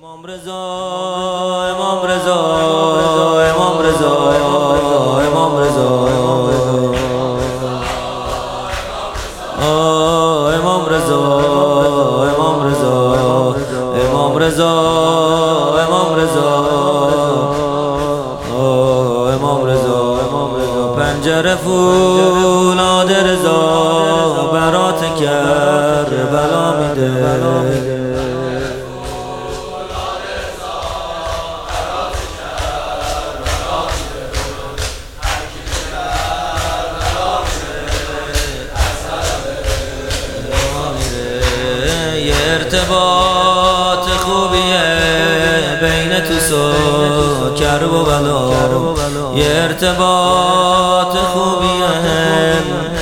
امام رضا امام رضا امام رضا امام رضا امام رضا امام رضا امام رضا امام رضا امام رضا پنجره فولاد رضا برات کربلا میده ارتباط خوبیه بین تو و کرب و بلا یه ارتباط خوبیه